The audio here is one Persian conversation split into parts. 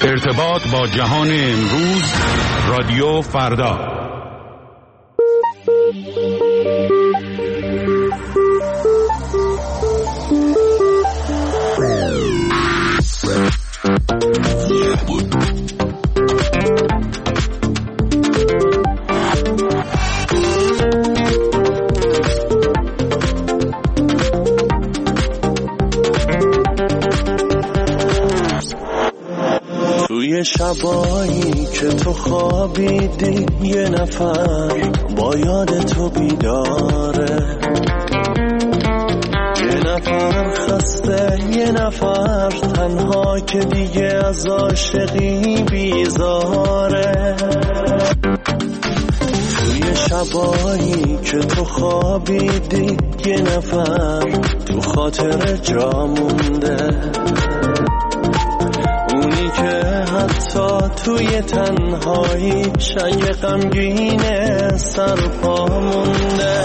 ارتباط با جهان امروز، رادیو فردا. شبایی که تو خوابیدی یه نفر با یاد تو بیداره، یه نفر خسته، یه نفر تنها که دیگه از عاشقی بیزاره. توی شبایی که تو خوابیدی یه نفر تو خاطر جا مونده، اونی که حتی توی تنهایی شنگ غمگینه سر پا مونده.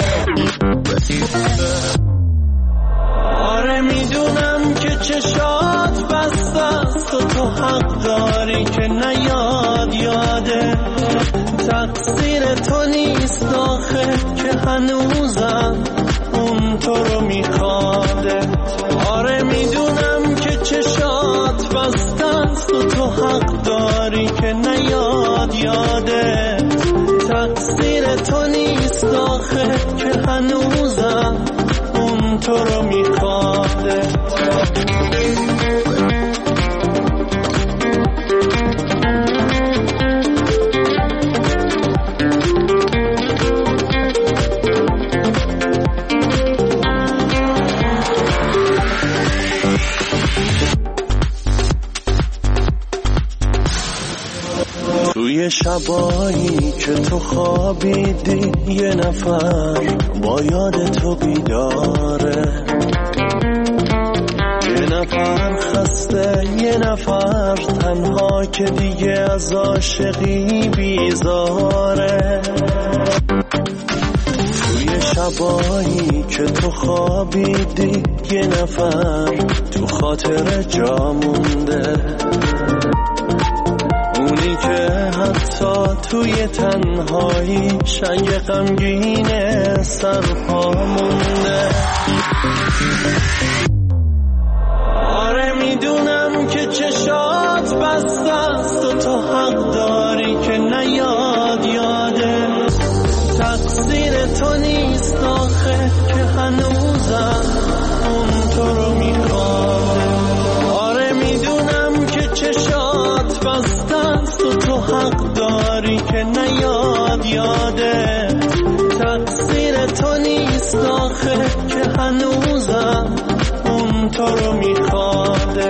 آره میدونم که چشات بسته است و تو حق داری که نیاد یاده، تقصیر تو نیست آخه که هنوزم اون تو رو میخواده. آره میدونم که چشات بسته است و تو حق داری که نیاد یاده، تقصیر تو نیست آخه که هنوزم اون تو رو میخواده. توی شبایی که تو خوابیدی یه نفر با یاد تو بیداره، یه نفر خسته، یه نفر تنها که دیگه از عاشقی بیزاره. توی شبایی که تو خوابیدی یه نفر تو خاطر جا مونده، اونی که حتی توی تنهایی شنگ غمگینه سر پا مونده. آره میدونم که چشات بسته است و تو حق داری که نیاد یاده، تقصیر تو نیست آخه که هنوزم اون تو رو میخواده. آره میدونم که چشات بسته است و تو حق داری که نیاد یاده، تقصیر تو نیست آخه که هنوزم اون تو رو میخواده.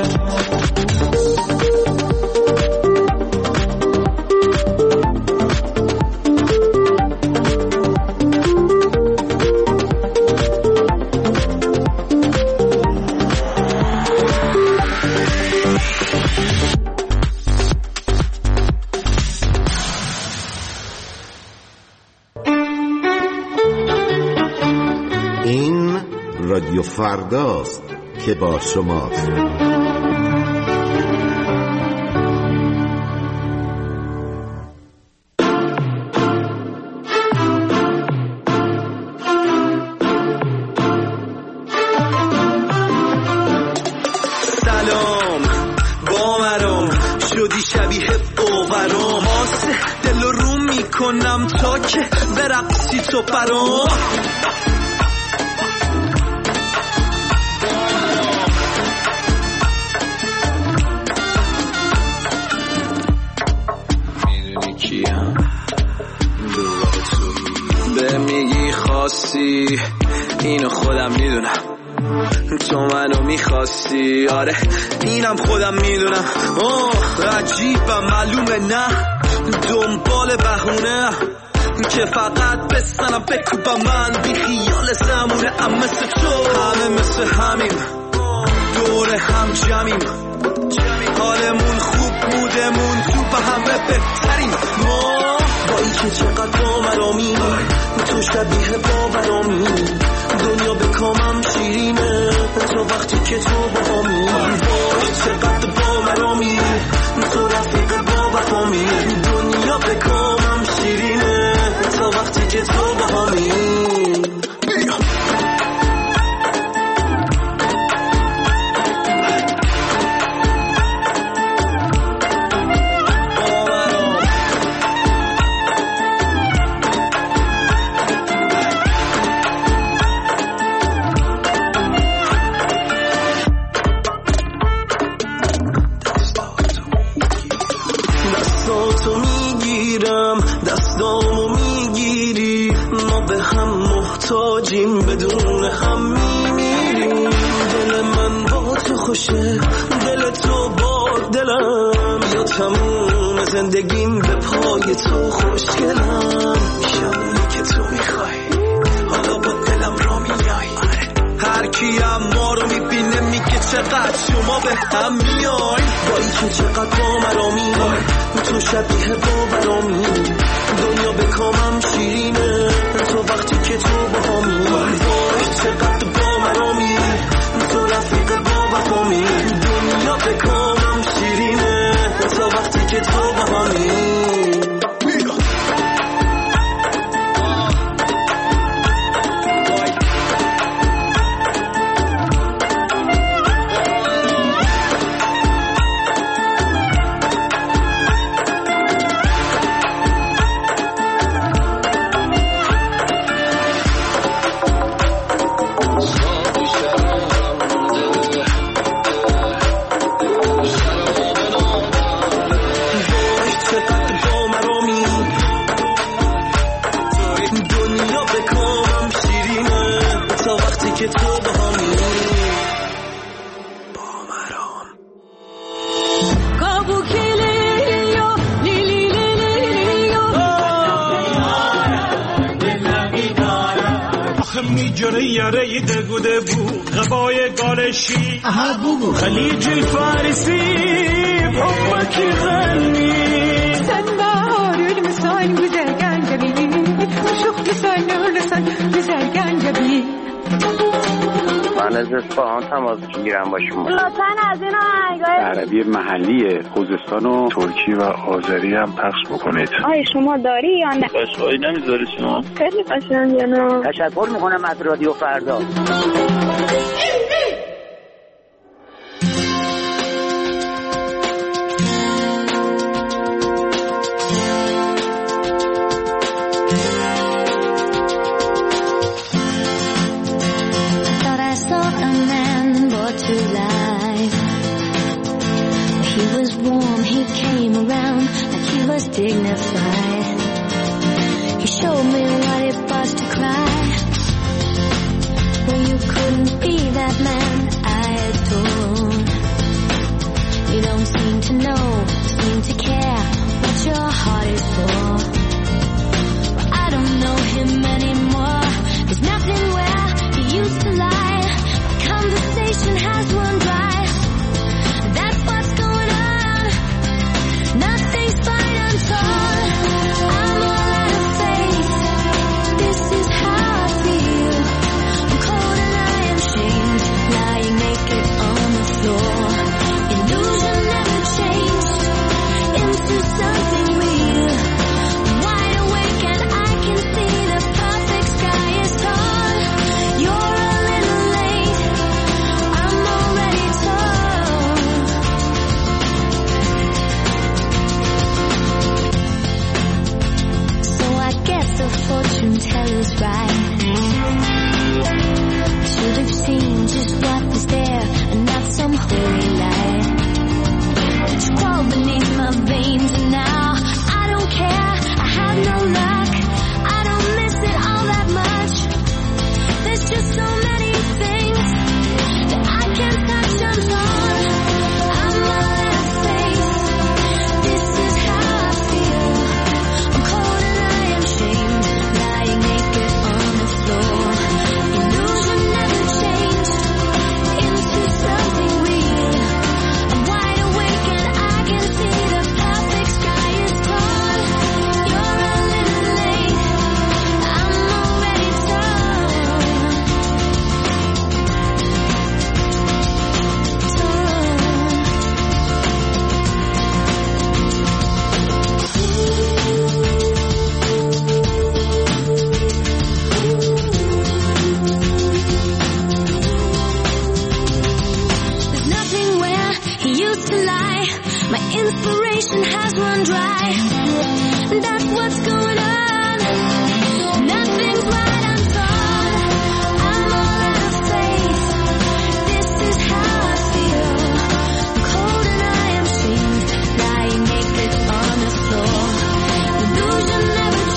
رادیو فرداست که با شماست. سلام باورم شدی شبیه باورم، آسه دل رو میکنم تا که برقصی تو برام. به میگی خواستی اینو خودم میدونم، تو منو میخواستی، آره اینم خودم میدونم. عجیبه معلومه نه دنبال بهونه که فقط بستنم بکوبم، من بی خیال زمونه. ام مثل تو همه مثل همین دور هم جمعیم، حالمون خوب بودمون تو به همه بهتریم. ما با ای که چقدر باورامی تو شبیه باورامی، دنیا به کامم شیرینه تو وقتی که تو با همی. وای چقدر باورامی تو دستامو میگیری، ما به هم محتاجیم، بدون هم میمیریم. دل من با تو خوشه، دل تو با دلم، یا تموم زندگیم به پای تو خوشگلم. شبی که تو میخوای حالا با دلم را میای، هر کی ما رو میبینه میگه چقدر شما به هم میای. با این که چقدر با مرا میای، تو شبیه باورامی، دنیا به کامم شیرینه تو وقتی که تو با همی. وای چقدر با مرا میای، تو رفیق با وفامی، دنیا به کامم شیرینه تو وقتی که تو با همی. یاره دگوده بو غبای گالشی خلیج الفارسی حبك غني سنبار المسان güzelgen جبی شوخ لسان لسان güzelgen جبی. من از اصفهان تماس میگیرم با شما. لطفاً از این آهنگای عربی محلی خوزستان و ترکی و آذری هم پخش بکنید. آیا شما داری یا نه؟ قشقایی نمیذاری شما؟ خیلی قشنگه نه؟ تشکر میکنم از رادیو فردا. Dignified. He showed me what it was to cry. Well, you couldn't be that man I adore. You don't seem to know, seem to care what your heart is for. Well, I don't know him anymore. There's nothing where he used to lie. The conversation has run dry. That's what's going on. Nothing's fine. I'm all out of faith. This is how I feel. I'm cold and I am shamed, lying naked on the floor. Illusion never changed into something real. I'm wide awake and I can see the perfect sky is tall. You're a little late, I'm already told. I guess the fortune teller's right. Should have seen just what was there and not some holy light. But you crawl beneath my veins and now I don't care. I have no luck. I don't miss it all that much. There's just so many things that I can't touch. I'm torn. I'm all out of faith. This is how I feel. I'm cold and I am shamed, lying naked on the floor. Illusion never changed into something real. I'm wide awake and I can see the perfect sky is tall. You're a little late, I'm already There's nothing where he used to lie. My inspiration has run dry. That's what's going on. Nothing's right, I'm torn. I'm all out of faith. This is how I feel. I'm cold and I am shamed, lying naked on the floor. Illusion never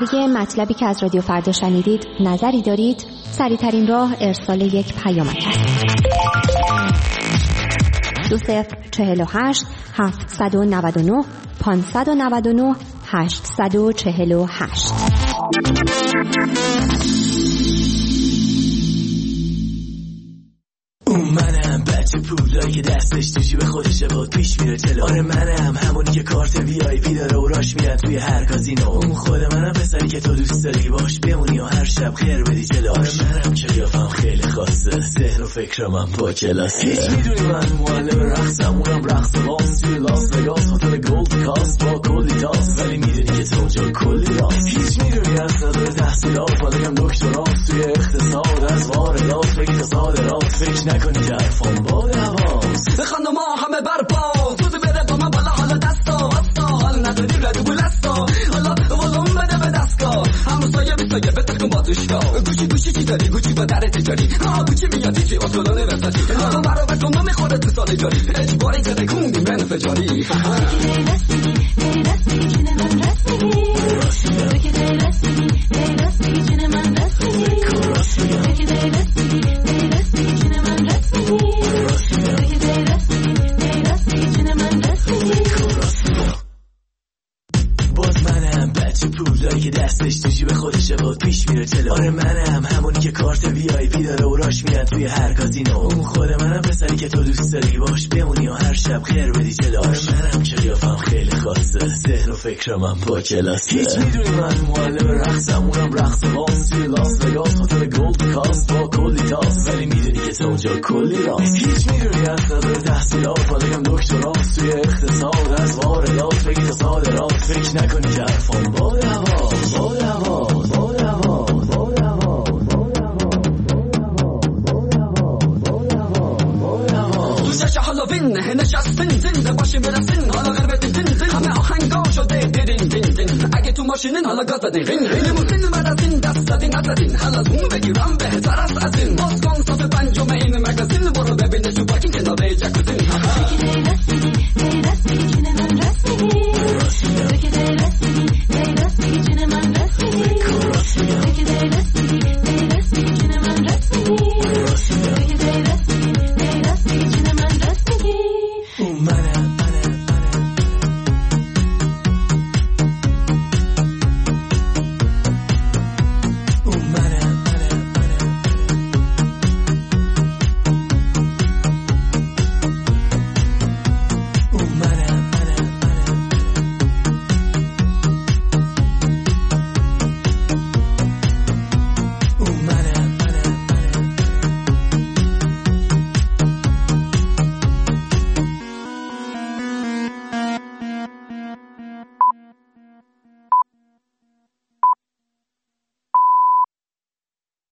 درباره مطلبی که از رادیو فردا شنیدید نظری دارید؟ سریع‌ترین راه ارسال یک پیامک است. 2048 799 599 848. منم بچه پولایی که دستش تو جیب خودشه بود پیش میره جلو. آره منم همونی که کارت وی آی پی داره و راش میاد توی هر کازینو. اون خود منم پسری که تو دوست داری باش بمونی و هر شب خیر بدی جلوش. آره منم که قیافم خیلی خاصه، ذهن و فکرم هم با کلاسه. هیچ میدونی من معلم رقصم، اونم رقص باز توی لاس وگاس هتل گولد کاست با کلی تاس. ولی میدونی که تو اونجا کلی راست. هیچ میدونی از نداره تحصیلات، ولی دکتراست توی اقتصاد. از واردات بگی تا صادرات، فکر نکنی که حرفان با دواست. خانم ها همه برپا توزی بده با من بالا، حالا دستا وستا حال نداری ردو بلستا. حالا ولوم بده به دستگاه همسایه بیسایه بتر کن با توشگاه. گوشی چی داری؟ گوشی با در تجاری. گوشی میادی چی اصولانه وسطی. برا بکن ما میخوره تو سال جاری. اجباری زده کندی من فجاری. پولایی که دستش تو جیب خودشه بود پیش میره جلو. آره منم همونی که کارت وی آی پی داره و راش میاد توی هر کازینو. اون خود منم پسری که تو دوست داری باش بمونی و هر شب خیر بدی جلوش. آره منم که قیافم خیلی خاصه، ذهن و فکرم هم با کلاسه. هیچ میدونی من معلم رقصم، اونم رقص باز توی لاس وگاس هتل گولد کاست با کلی تاس. ولی میدونی که تو اونجا کلی راست. هیچ میدونی از نداره تحصیلات، ولی هم دکتراست توی اقتصاد. از واردات بگی تا صادرات، فکر نکنی که حرفان با هالووین نشستین زنده باشیم برسین حالا غربت زین همه آهنگا شده دیدین دین. اگه تو ماشینین حالا گاز بدین غین لیموزین مددین دست دادین ندادین. حالا زوم بگیرم بهتر است از این. باز کن صف پنجم این مگزین برو ببینه تو پارکینگ کنار جکوزین.